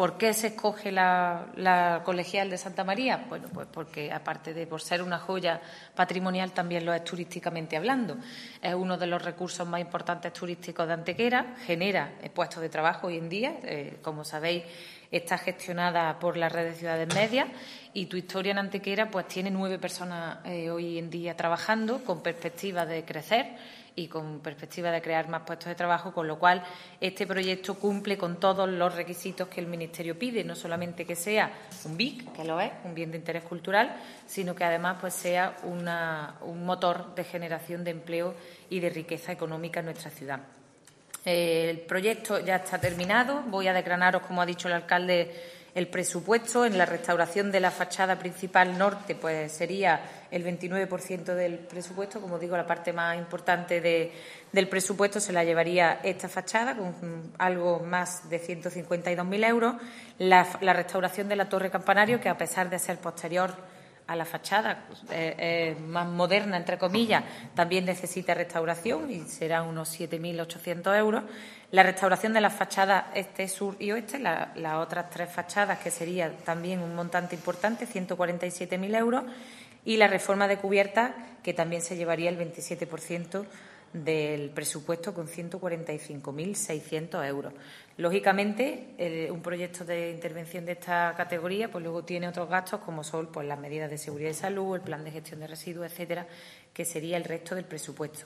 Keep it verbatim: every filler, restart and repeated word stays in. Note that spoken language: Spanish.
¿Por qué se escoge la, la colegial de Santa María? Bueno, pues porque aparte de por ser una joya patrimonial, también lo es turísticamente hablando. Es uno de los recursos más importantes turísticos de Antequera, genera puestos de trabajo hoy en día, eh, como sabéis, está gestionada por la red de ciudades medias y Tu Historia en Antequera pues tiene nueve personas eh, hoy en día trabajando con perspectiva de crecer y con perspectiva de crear más puestos de trabajo, con lo cual este proyecto cumple con todos los requisitos que el Ministerio pide, no solamente que sea un B I C, que lo es, un bien de interés cultural, sino que además pues sea una, un motor de generación de empleo y de riqueza económica en nuestra ciudad. El proyecto ya está terminado. Voy a desgranaros, como ha dicho el alcalde, el presupuesto. En la restauración de la fachada principal norte, pues sería el veintinueve por ciento del presupuesto. Como digo, la parte más importante de, del presupuesto se la llevaría esta fachada, con algo más de ciento cincuenta y dos mil euros. La, la restauración de la torre campanario, que a pesar de ser posterior a la fachada, eh, eh, más moderna, entre comillas, también necesita restauración y serán unos siete mil ochocientos euros. La restauración de las fachadas este, sur y oeste, la, las otras tres fachadas, que sería también un montante importante, ciento cuarenta y siete mil euros, y la reforma de cubierta, que también se llevaría el veintisiete por ciento del presupuesto, con ciento cuarenta y cinco mil seiscientos euros. Lógicamente, eh, un proyecto de intervención de esta categoría pues luego tiene otros gastos, como son pues, las medidas de seguridad y salud, el plan de gestión de residuos, etcétera, que sería el resto del presupuesto.